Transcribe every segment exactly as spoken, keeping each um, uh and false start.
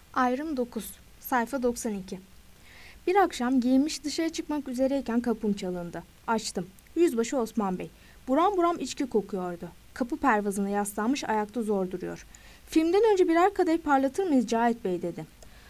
Ayrım dokuz, sayfa doksan iki. Bir akşam giyinmiş dışarı çıkmak üzereyken kapım çalındı. Açtım. Yüzbaşı Osman Bey. Buram buram içki kokuyordu. Kapı pervazına yaslanmış, ayakta zor duruyor. Filmden önce birer kadeh parlatır mıyız Cahit Bey dedi.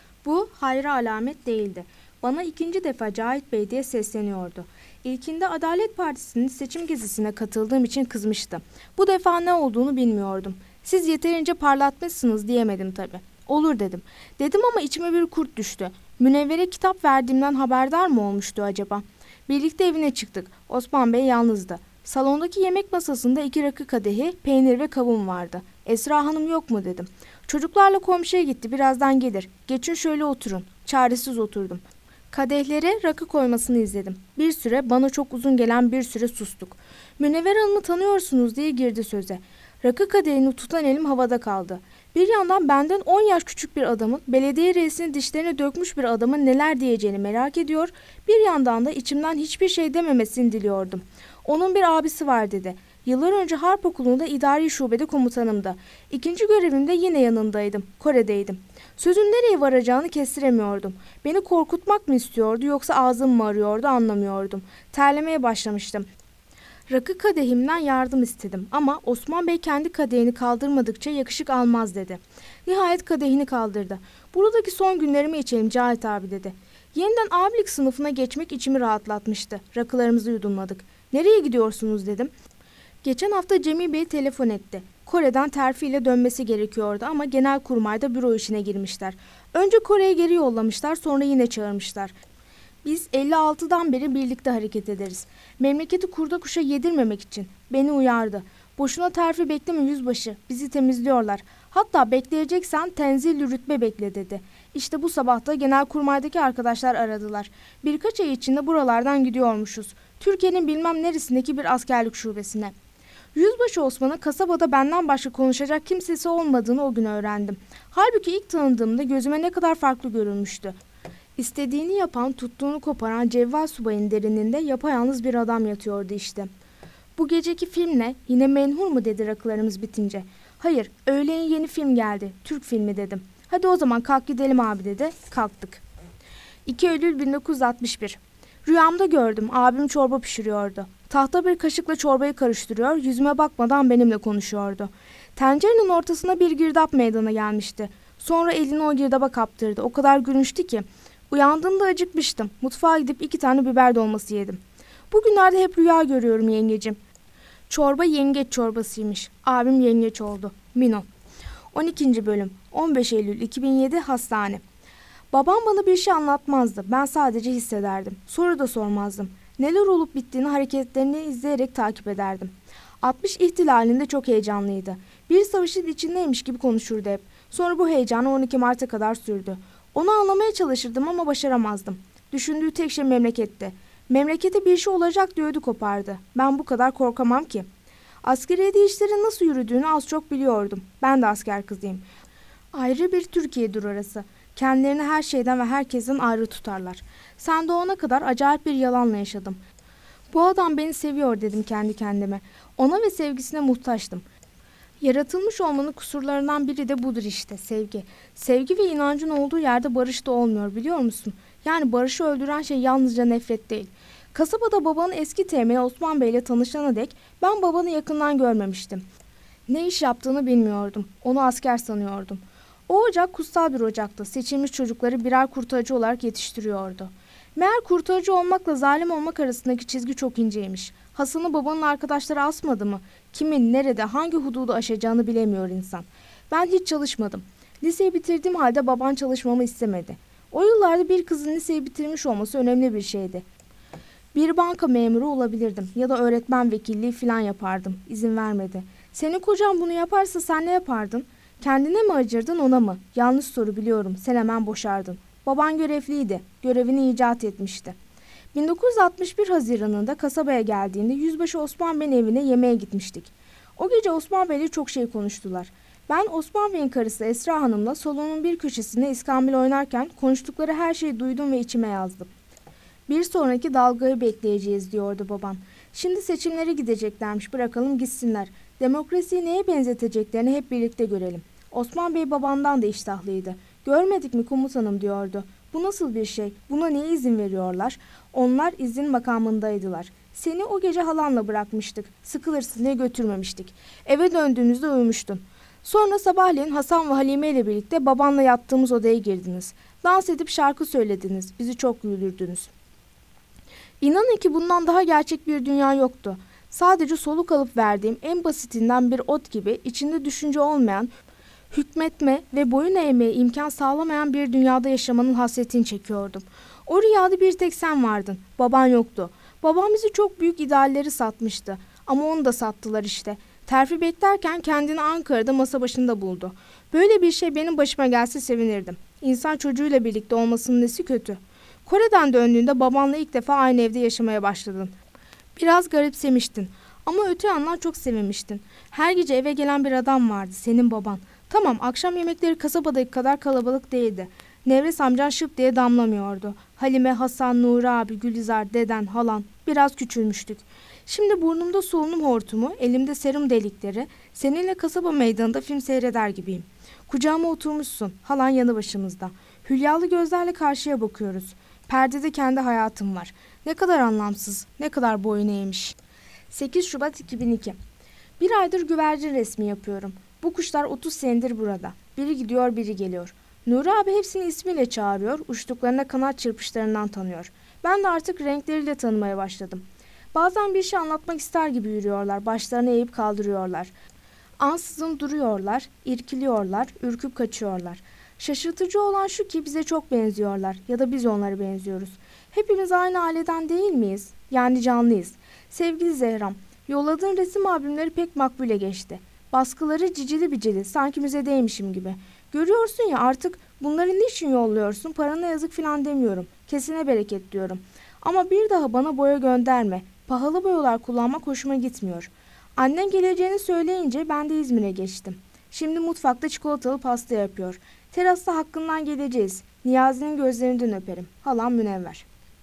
Bu hayra alamet değildi. Bana ikinci defa Cahit Bey diye sesleniyordu. İlkinde Adalet Partisi'nin seçim gezisine katıldığım için kızmıştı. Bu defa ne olduğunu bilmiyordum. Siz yeterince parlatmışsınız diyemedim tabii. Olur dedim. Dedim ama içime bir kurt düştü. Münevvere kitap verdiğimden haberdar mı olmuştu acaba? Birlikte evine çıktık. Osman Bey yalnızdı. Salondaki yemek masasında iki rakı kadehi, peynir ve kavun vardı. Esra Hanım yok mu dedim. Çocuklarla komşuya gitti, birazdan gelir. Geçin şöyle oturun. Çaresiz oturdum. Kadehlere rakı koymasını izledim. Bir süre, bana çok uzun gelen bir süre sustuk. Münevver Hanım'ı tanıyorsunuz diye girdi söze. Rakı kadehini tutan elim havada kaldı. Bir yandan benden on yaş küçük bir adamın, belediye reisinin dişlerine dökmüş bir adamın neler diyeceğini merak ediyor, bir yandan da içimden hiçbir şey dememesini diliyordum. Onun bir abisi var dedi. Yıllar önce Harp Okulu'nda idari şubede komutanımdı. İkinci görevimde yine yanındaydım. Kore'deydim. Sözün nereye varacağını kestiremiyordum. Beni korkutmak mı istiyordu yoksa ağzım mı arıyordu anlamıyordum. Terlemeye başlamıştım. Rakı kadehimden yardım istedim ama Osman Bey kendi kadehini kaldırmadıkça yakışık almaz dedi. Nihayet kadehini kaldırdı. Buradaki son günlerimi içelim Cahit abi dedi. Yeniden abilik sınıfına geçmek içimi rahatlatmıştı. Rakılarımızı yudumladık. Nereye gidiyorsunuz dedim. Geçen hafta Cemil Bey telefon etti. Kore'den terfiyle dönmesi gerekiyordu ama Genelkurmay'da büro işine girmişler. Önce Kore'ye geri yollamışlar, sonra yine çağırmışlar. Biz elli altıdan beri birlikte hareket ederiz. Memleketi kurda kuşa yedirmemek için. Beni uyardı. Boşuna terfi bekleme yüzbaşı. Bizi temizliyorlar. Hatta bekleyeceksen tenzil rütbe bekle dedi. İşte bu sabah da Genelkurmay'daki arkadaşlar aradılar. Birkaç ay içinde buralardan gidiyormuşuz. Türkiye'nin bilmem neresindeki bir askerlik şubesine. Yüzbaşı Osman'a kasabada benden başka konuşacak kimsesi olmadığını o gün öğrendim. Halbuki ilk tanıdığımda gözüme ne kadar farklı görünmüştü. İstediğini yapan, tuttuğunu koparan Cevval Subay'ın derininde yapayalnız bir adam yatıyordu işte. Bu geceki film ne? Yine menhur mu dedi rakılarımız bitince. Hayır, öğleyin yeni film geldi. Türk filmi dedim. Hadi o zaman kalk gidelim abi dedi. Kalktık. iki Eylül bin dokuz yüz altmış bir. Rüyamda gördüm. Abim çorba pişiriyordu. Tahta bir kaşıkla çorbayı karıştırıyor, yüzüme bakmadan benimle konuşuyordu. Tencerenin ortasına bir girdap meydana gelmişti. Sonra elini o girdaba kaptırdı. O kadar gülünçtü ki. Uyandığımda acıkmıştım. Mutfağa gidip iki tane biber dolması yedim. Bugünlerde hep rüya görüyorum yengecim. Çorba yengeç çorbasıymış. Abim yengeç oldu. Mino. on ikinci bölüm. on beş Eylül iki bin yedi hastane. Babam bana bir şey anlatmazdı. Ben sadece hissederdim. Soru da sormazdım. Neler olup bittiğini hareketlerini izleyerek takip ederdim. altmış ihtilalinde çok heyecanlıydı. Bir savaşın içindeymiş gibi konuşurdu hep. Sonra bu heyecanı on iki Mart'a kadar sürdü. Onu anlamaya çalışırdım ama başaramazdım. Düşündüğü tek şey memleketti. Memlekete bir şey olacak diye ödü kopardı. Ben bu kadar korkamam ki. Askeriyede işlerin nasıl yürüdüğünü az çok biliyordum. Ben de asker kızıyım. Ayrı bir Türkiye'dir orası. Kendilerini her şeyden ve herkesten ayrı tutarlar. Sen doğana kadar acayip bir yalanla yaşadım. Bu adam beni seviyor dedim kendi kendime. Ona ve sevgisine muhtaçtım. Yaratılmış olmanın kusurlarından biri de budur işte, sevgi. Sevgi ve inancın olduğu yerde barış da olmuyor biliyor musun? Yani barışı öldüren şey yalnızca nefret değil. Kasabada babanın eski temeli Osman Bey ile tanışana dek ben babanı yakından görmemiştim. Ne iş yaptığını bilmiyordum. Onu asker sanıyordum. O ocak kutsal bir ocaktı. Seçilmiş çocukları birer kurtarıcı olarak yetiştiriyordu. Meğer kurtarıcı olmakla zalim olmak arasındaki çizgi çok inceymiş. Hasan'ı babanın arkadaşları asmadı mı? Kimin, nerede, hangi hududu aşacağını bilemiyor insan. Ben hiç çalışmadım. Liseyi bitirdiğim halde baban çalışmamı istemedi. O yıllarda bir kızın liseyi bitirmiş olması önemli bir şeydi. Bir banka memuru olabilirdim ya da öğretmen vekilliği falan yapardım. İzin vermedi. Senin kocan bunu yaparsa sen ne yapardın? Kendine mi acırdın ona mı? Yanlış soru biliyorum. Sen hemen boşardın. Baban görevliydi. Görevini icat etmişti. bin dokuz yüz altmış bir Haziran'ında kasabaya geldiğinde Yüzbaşı Osman Bey'in evine yemeğe gitmiştik. O gece Osman Bey'le çok şey konuştular. Ben Osman Bey'in karısı Esra Hanım'la salonun bir köşesinde iskambil oynarken konuştukları her şeyi duydum ve içime yazdım. Bir sonraki dalgayı bekleyeceğiz diyordu babam. Şimdi seçimlere gideceklermiş, bırakalım gitsinler. Demokrasiyi neye benzeteceklerini hep birlikte görelim. Osman Bey babamdan da iştahlıydı. Görmedik mi komutanım diyordu. Bu nasıl bir şey? Buna niye izin veriyorlar? Onlar izin makamındaydılar. Seni o gece halanla bırakmıştık. Sıkılırsın diye götürmemiştik. Eve döndüğünüzde uyumuştun. Sonra sabahleyin Hasan ve Halime ile birlikte babanla yattığımız odaya girdiniz. Dans edip şarkı söylediniz. Bizi çok güldürdünüz. İnanın ki bundan daha gerçek bir dünya yoktu. Sadece soluk alıp verdiğim en basitinden bir ot gibi içinde düşünce olmayan, hükmetme ve boyun eğmeye imkan sağlamayan bir dünyada yaşamanın hasretini çekiyordum. O rüyada bir tek sen vardın. Baban yoktu. Babam bizi çok büyük idealleri satmıştı. Ama onu da sattılar işte. Terfi beklerken kendini Ankara'da masa başında buldu. Böyle bir şey benim başıma gelse sevinirdim. İnsan çocuğuyla birlikte olmasının nesi kötü? Kore'den döndüğünde babanla ilk defa aynı evde yaşamaya başladın. Biraz garipsemiştin ama öte yandan çok sevinmiştin. Her gece eve gelen bir adam vardı, senin baban. Tamam, akşam yemekleri kasabadaki kadar kalabalık değildi. Nevres amcan şıp diye damlamıyordu. Halime, Hasan, Nuri abi, Gülizar, deden, halan. Biraz küçülmüştük. Şimdi burnumda solunum hortumu, elimde serum delikleri, seninle kasaba meydanında film seyreder gibiyim. Kucağıma oturmuşsun, halan yanı başımızda. Hülyalı gözlerle karşıya bakıyoruz. Perdede kendi hayatım var. Ne kadar anlamsız, ne kadar boyun eğmiş. sekiz Şubat iki bin iki. Bir aydır güvercin resmi yapıyorum. Bu kuşlar otuz senedir burada. Biri gidiyor, biri geliyor. Nuri abi hepsini ismiyle çağırıyor, uçtuklarına kanat çırpışlarından tanıyor. Ben de artık renkleriyle tanımaya başladım. Bazen bir şey anlatmak ister gibi yürüyorlar, başlarını eğip kaldırıyorlar. Ansızın duruyorlar, irkiliyorlar, ürküp kaçıyorlar. Şaşırtıcı olan şu ki bize çok benziyorlar ya da biz onlara benziyoruz. Hepimiz aynı aileden değil miyiz? Yani canlıyız. Sevgili Zehram, yolladığın resim albümleri pek makbule geçti. Baskıları cicili bicili, sanki müzedeymişim gibi. Görüyorsun ya, artık bunları niçin yolluyorsun? Parana yazık falan demiyorum. Kesine bereket diyorum. Ama bir daha bana boya gönderme. Pahalı boyalar kullanmak hoşuma gitmiyor. Annen geleceğini söyleyince ben de İzmir'e geçtim. Şimdi mutfakta çikolatalı pasta yapıyor. Terasta hakkından geleceğiz. Niyazi'nin gözlerinden öperim. Halam Münevver.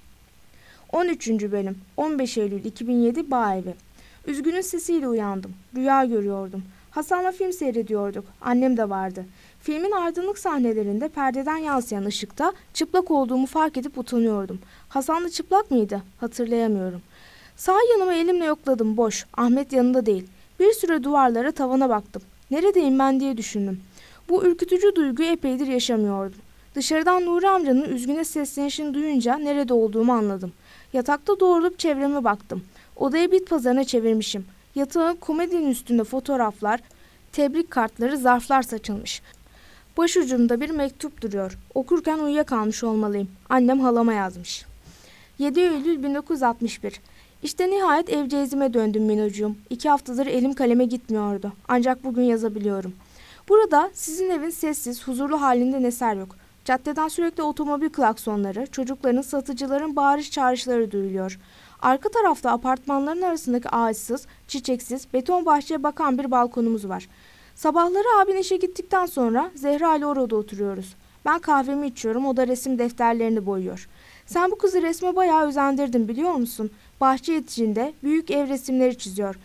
on üçüncü bölüm on beş Eylül iki bin yedi Bağ Evi. Üzgünün sesiyle uyandım. Rüya görüyordum. Hasan'la film seyrediyorduk. Annem de vardı. Filmin aydınlık sahnelerinde perdeden yansıyan ışıkta çıplak olduğumu fark edip utanıyordum. Hasan da çıplak mıydı? Hatırlayamıyorum. Sağ yanımı elimle yokladım, boş. Ahmet yanında değil. Bir süre duvarlara, tavana baktım. Neredeyim ben diye düşündüm. Bu ürkütücü duyguyu epeydir yaşamıyordum. Dışarıdan Nuri amcanın üzgüne seslenişini duyunca nerede olduğumu anladım. Yatakta doğrulup çevreme baktım. Odayı bit pazarına çevirmişim. Yatağın komodinin üstünde fotoğraflar, tebrik kartları, zarflar saçılmış. Başucumda bir mektup duruyor. Okurken uyuyakalmış olmalıyım. Annem halama yazmış. yedi Eylül bin dokuz yüz altmış bir. İşte nihayet evceğizime döndüm Minocuğum. İki haftadır elim kaleme gitmiyordu. Ancak bugün yazabiliyorum. Burada sizin evin sessiz, huzurlu halinden eser yok. Caddeden sürekli otomobil klaksonları, çocukların, satıcıların bağırış çağrışları duyuluyor. Arka tarafta apartmanların arasındaki ağaçsız, çiçeksiz, beton bahçeye bakan bir balkonumuz var. Sabahları abin işe gittikten sonra Zehra ile orada oturuyoruz. Ben kahvemi içiyorum, o da resim defterlerini boyuyor. Sen bu kızı resme bayağı özendirdin biliyor musun? Bahçe içinde büyük ev resimleri çiziyor.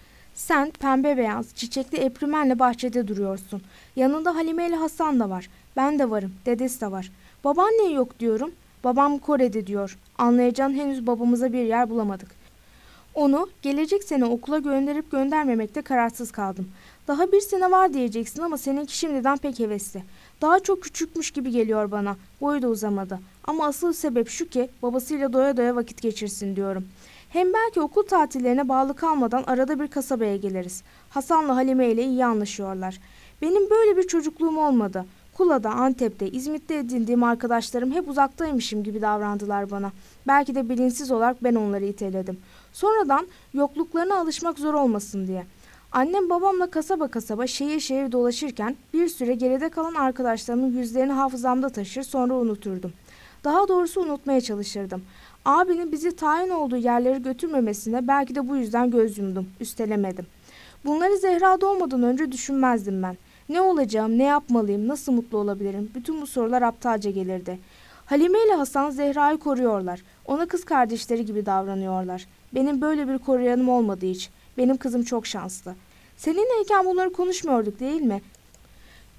Sen pembe beyaz, çiçekli eprimenle bahçede duruyorsun. Yanında Halime ile Hasan da var. Ben de varım, dedesi de var. Baban niye yok diyorum. Babam Kore'de diyor. Anlayacağın henüz babamıza bir yer bulamadık. Onu gelecek sene okula gönderip göndermemekte kararsız kaldım. Daha bir sene var diyeceksin ama seninki şimdiden pek hevesli. Daha çok küçükmüş gibi geliyor bana. Boyu da uzamadı. Ama asıl sebep şu ki babasıyla doya doya vakit geçirsin diyorum. Hem belki okul tatillerine bağlı kalmadan arada bir kasabaya geliriz. Hasan'la Halime ile iyi anlaşıyorlar. Benim böyle bir çocukluğum olmadı. Kula'da, Antep'te, İzmit'te edindiğim arkadaşlarım hep uzaktaymışım gibi davrandılar bana. Belki de bilinçsiz olarak ben onları iteledim. Sonradan yokluklarına alışmak zor olmasın diye. Annem babamla kasaba kasaba, şehir şehir dolaşırken bir süre geride kalan arkadaşlarımın yüzlerini hafızamda taşır, sonra unuturdum. Daha doğrusu unutmaya çalışırdım. Abinin bizi tayin olduğu yerleri götürmemesine belki de bu yüzden göz yumdum, üstelemedim. Bunları Zehra doğmadan önce düşünmezdim ben. Ne olacağım, ne yapmalıyım, nasıl mutlu olabilirim? Bütün bu sorular aptalca gelirdi. Halime ile Hasan Zehra'yı koruyorlar. Ona kız kardeşleri gibi davranıyorlar. Benim böyle bir koruyanım olmadı hiç. Benim kızım çok şanslı. Seninleyken bunları konuşmuyorduk değil mi?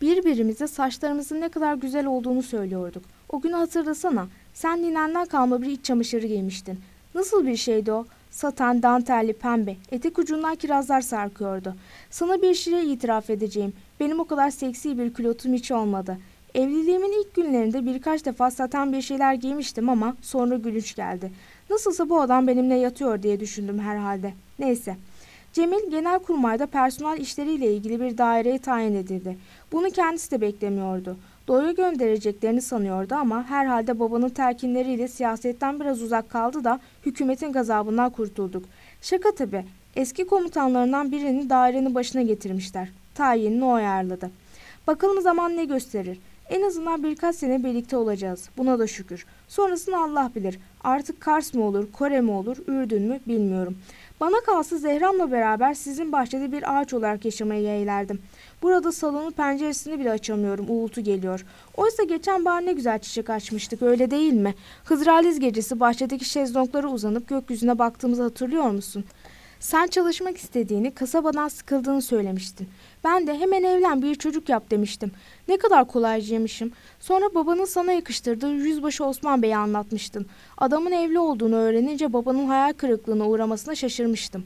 Birbirimize saçlarımızın ne kadar güzel olduğunu söylüyorduk. O günü hatırlasana. Sen ninenden kalma bir iç çamaşırı giymiştin. Nasıl bir şeydi o? Saten, dantelli, pembe. Etek ucundan kirazlar sarkıyordu. Sana bir şey itiraf edeceğim. Benim o kadar seksi bir külotum hiç olmadı. Evliliğimin ilk günlerinde birkaç defa saten bir şeyler giymiştim ama sonra gülünç geldi. Nasılsa bu adam benimle yatıyor diye düşündüm herhalde. Neyse. Cemil Genelkurmay'da personel işleriyle ilgili bir daireye tayin edildi. Bunu kendisi de beklemiyordu. Doğuya göndereceklerini sanıyordu ama herhalde babanın telkinleriyle siyasetten biraz uzak kaldı da hükümetin gazabından kurtulduk. Şaka tabii. Eski komutanlarından birini dairenin başına getirmişler. Tayinini o ayarladı. Bakalım zaman ne gösterir. En azından birkaç sene birlikte olacağız. Buna da şükür. Sonrasını Allah bilir. Artık Kars mı olur, Kore mi olur, Ürdün mü bilmiyorum. Bana kalsa Zehra'mla beraber sizin bahçede bir ağaç olarak yaşamaya yeğlerdim. Burada salonun penceresini bile açamıyorum, uğultu geliyor. Oysa geçen bahar ne güzel çiçek açmıştık, öyle değil mi? Hızraliz gecesi bahçedeki şezlonglara uzanıp gökyüzüne baktığımızı hatırlıyor musun? Sen çalışmak istediğini, kasabadan sıkıldığını söylemiştin. Ben de hemen evlen bir çocuk yap demiştim. Ne kadar kolaycıymışım. Sonra babanın sana yakıştırdığı Yüzbaşı Osman Bey'i anlatmıştın. Adamın evli olduğunu öğrenince babanın hayal kırıklığına uğramasına şaşırmıştım.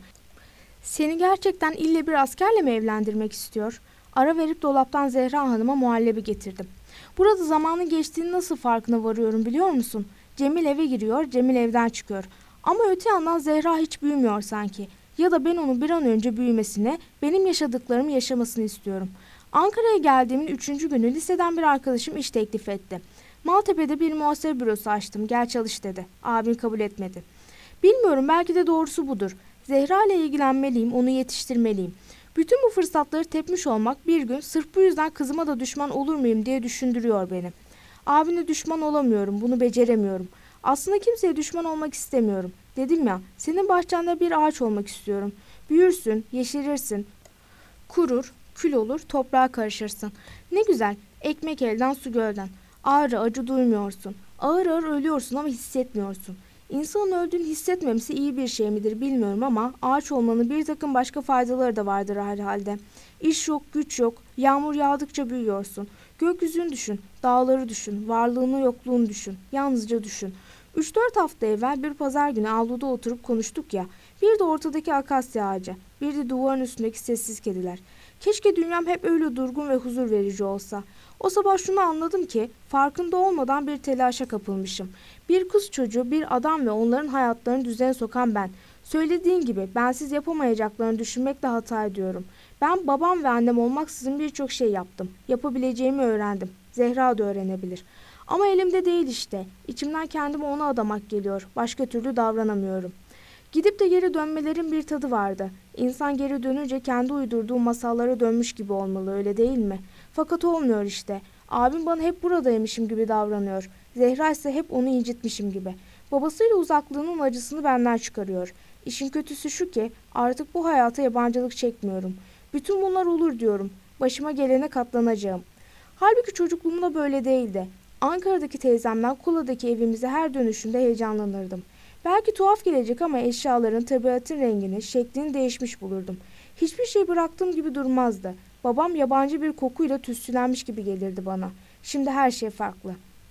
Seni gerçekten ille bir askerle mi evlendirmek istiyor? Ara verip dolaptan Zehra Hanım'a muhallebi getirdim. Burada zamanın geçtiğini nasıl farkına varıyorum biliyor musun? Cemil eve giriyor, Cemil evden çıkıyor. Ama öte yandan Zehra hiç büyümüyor sanki. Ya da ben onu bir an önce büyümesini, benim yaşadıklarımı yaşamasını istiyorum. Ankara'ya geldiğimin üçüncü günü liseden bir arkadaşım iş teklif etti. Maltepe'de bir muhasebe bürosu açtım, gel çalış dedi. Abim kabul etmedi. Bilmiyorum, belki de doğrusu budur. Zehra ile ilgilenmeliyim, onu yetiştirmeliyim. Bütün bu fırsatları tepmiş olmak bir gün sırf bu yüzden kızıma da düşman olur muyum diye düşündürüyor beni. Abine düşman olamıyorum, bunu beceremiyorum. Aslında kimseye düşman olmak istemiyorum. Dedim ya, senin bahçende bir ağaç olmak istiyorum. Büyürsün, yeşerirsin, kurur, kül olur, toprağa karışırsın. Ne güzel, ekmek elden su gölden. Ağrı acı duymuyorsun. Ağır ağır ölüyorsun ama hissetmiyorsun. İnsanın öldüğünü hissetmemesi iyi bir şey midir bilmiyorum ama ağaç olmanın bir takım başka faydaları da vardır herhalde. İş yok, güç yok, yağmur yağdıkça büyüyorsun. Gökyüzünü düşün, dağları düşün, varlığını yokluğunu düşün, yalnızca düşün. Üç dört hafta evvel bir pazar günü avluda oturup konuştuk ya, bir de ortadaki akasya ağacı, bir de duvarın üstündeki sessiz kediler. Keşke dünyam hep öyle durgun ve huzur verici olsa. O sabah şunu anladım ki farkında olmadan bir telaşa kapılmışım. Bir kız çocuğu, bir adam ve onların hayatlarını düzene sokan ben. Söylediğin gibi bensiz yapamayacaklarını düşünmekle hata ediyorum. Ben babam ve annem olmaksızın birçok şey yaptım. Yapabileceğimi öğrendim. Zehra da öğrenebilir. Ama elimde değil işte. İçimden kendimi ona adamak geliyor. Başka türlü davranamıyorum. Gidip de geri dönmelerin bir tadı vardı. İnsan geri dönünce kendi uydurduğu masallara dönmüş gibi olmalı, öyle değil mi? Fakat olmuyor işte. Abim bana hep buradaymışım gibi davranıyor. Zehra ise hep onu incitmişim gibi. Babasıyla uzaklığının acısını benden çıkarıyor. İşin kötüsü şu ki artık bu hayata yabancılık çekmiyorum. Bütün bunlar olur diyorum. Başıma gelene katlanacağım. Halbuki çocukluğumda böyle değildi. Ankara'daki teyzemden Kula'daki evimize her dönüşümde heyecanlanırdım. Belki tuhaf gelecek ama eşyaların, tabiatın rengini, şeklini değişmiş bulurdum. Hiçbir şey bıraktığım gibi durmazdı. Babam yabancı bir kokuyla tütsülenmiş gibi gelirdi bana. Şimdi her şey farklı.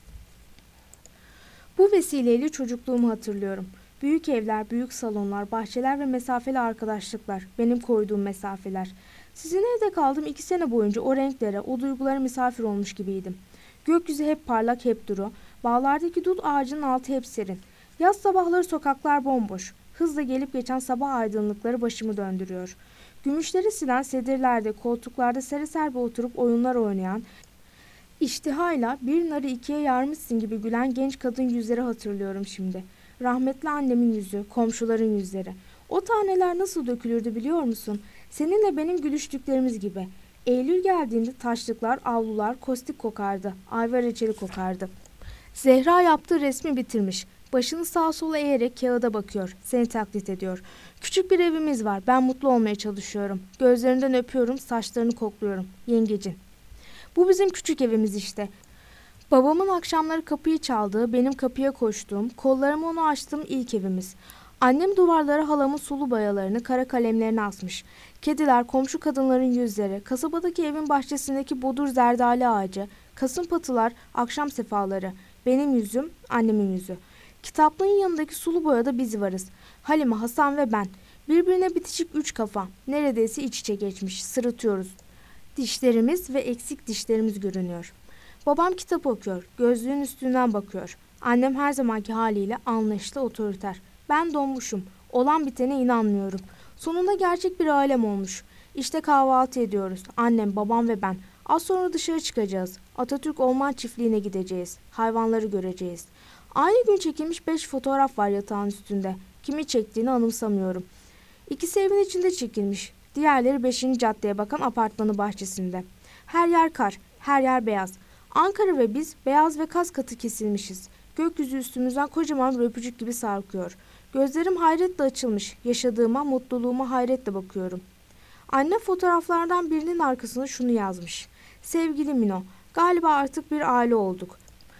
Bu vesileyle çocukluğumu hatırlıyorum. Büyük evler, büyük salonlar, bahçeler ve mesafeli arkadaşlıklar. Benim koyduğum mesafeler. Sizin evde kaldığım iki sene boyunca o renklere, o duygulara misafir olmuş gibiydim. Gökyüzü hep parlak, hep duru. Bağlardaki dut ağacının altı hep serin. Yaz sabahları sokaklar bomboş. Hızla gelip geçen sabah aydınlıkları başımı döndürüyor. Gümüşleri silen sedirlerde, koltuklarda sere serbe oturup oyunlar oynayan, iştihayla bir narı ikiye yarmışsın gibi gülen genç kadın yüzleri hatırlıyorum şimdi. Rahmetli annemin yüzü, komşuların yüzleri. O taneler nasıl dökülürdü biliyor musun? Seninle benim gülüştüklerimiz gibi. Eylül geldiğinde taşlıklar, avlular kostik kokardı. Ayva reçeli kokardı. Zehra yaptığı resmi bitirmiş. Başını sağa sola eğerek kağıda bakıyor. Seni taklit ediyor. Küçük bir evimiz var. Ben mutlu olmaya çalışıyorum. Gözlerinden öpüyorum, saçlarını kokluyorum. Yengecin. Bu bizim küçük evimiz işte. Babamın akşamları kapıyı çaldığı, benim kapıya koştuğum, kollarımı ona açtığım ilk evimiz. Annem duvarlara halamın sulu boyalarını, kara kalemlerini asmış. Kediler, komşu kadınların yüzleri, kasabadaki evin bahçesindeki bodur zerdali ağacı, kasımpatılar, akşam sefaları, benim yüzüm, annemin yüzü. Kitaplığın yanındaki sulu boyada biz varız. Halime, Hasan ve ben. Birbirine bitişik üç kafa. Neredeyse iç içe geçmiş. Sırıtıyoruz. Dişlerimiz ve eksik dişlerimiz görünüyor. Babam kitap okuyor. Gözlüğün üstünden bakıyor. Annem her zamanki haliyle anlayışlı, otoriter. Ben donmuşum. Olan bitene inanmıyorum. Sonunda gerçek bir alem olmuş. İşte kahvaltı ediyoruz. Annem, babam ve ben. Az sonra dışarı çıkacağız. Atatürk Orman Çiftliği'ne gideceğiz. Hayvanları göreceğiz. Aynı gün çekilmiş beş fotoğraf var yatağın üstünde. Kimi çektiğini anımsamıyorum. İkisi evin içinde çekilmiş. Diğerleri beşinci caddeye bakan apartmanı bahçesinde. Her yer kar, her yer beyaz. Ankara ve biz beyaz ve kas katı kesilmişiz. Gökyüzü üstümüzden kocaman bir öpücük gibi sarkıyor. Gözlerim hayretle açılmış. Yaşadığıma, mutluluğuma hayretle bakıyorum. Anne fotoğraflardan birinin arkasına şunu yazmış. Sevgili Mino, galiba artık bir aile olduk.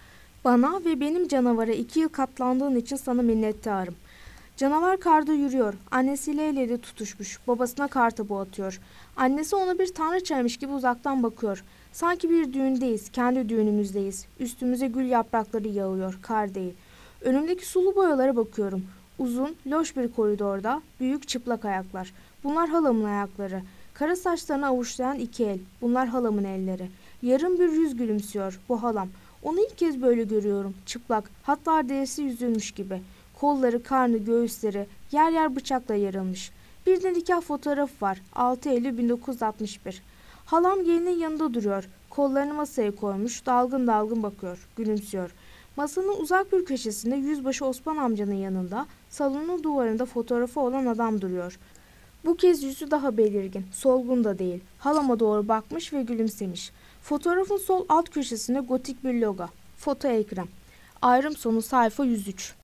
Bana ve benim canavara iki yıl katlandığın için sana minnettarım. Canavar karda yürüyor. Annesiyle el ele tutuşmuş. Babasına kartopu atıyor. Annesi ona bir tanrıçaymış gibi uzaktan bakıyor. Sanki bir düğündeyiz. Kendi düğünümüzdeyiz. Üstümüze gül yaprakları yağıyor. Kar değil. Önümdeki sulu boyalara bakıyorum. Uzun, loş bir koridorda büyük çıplak ayaklar. Bunlar halamın ayakları. Kara saçlarını avuçlayan iki el. Bunlar halamın elleri. Yarım bir yüz gülümsüyor. Bu halam. Onu ilk kez böyle görüyorum. Çıplak. Hatta derisi yüzülmüş gibi. Kolları, karnı, göğüsleri yer yer bıçakla yarılmış. Bir de nikah fotoğrafı var. altı Eylül bin dokuz yüz altmış bir. Halam gelinin yanında duruyor. Kollarını masaya koymuş, dalgın dalgın bakıyor, gülümsüyor. Masanın uzak bir köşesinde yüzbaşı Osman amcanın yanında, salonun duvarında fotoğrafı olan adam duruyor. Bu kez yüzü daha belirgin, solgun da değil. Halama doğru bakmış ve gülümsemiş. Fotoğrafın sol alt köşesinde gotik bir logo. Foto ekran. Ayrım sonu sayfa yüz üç.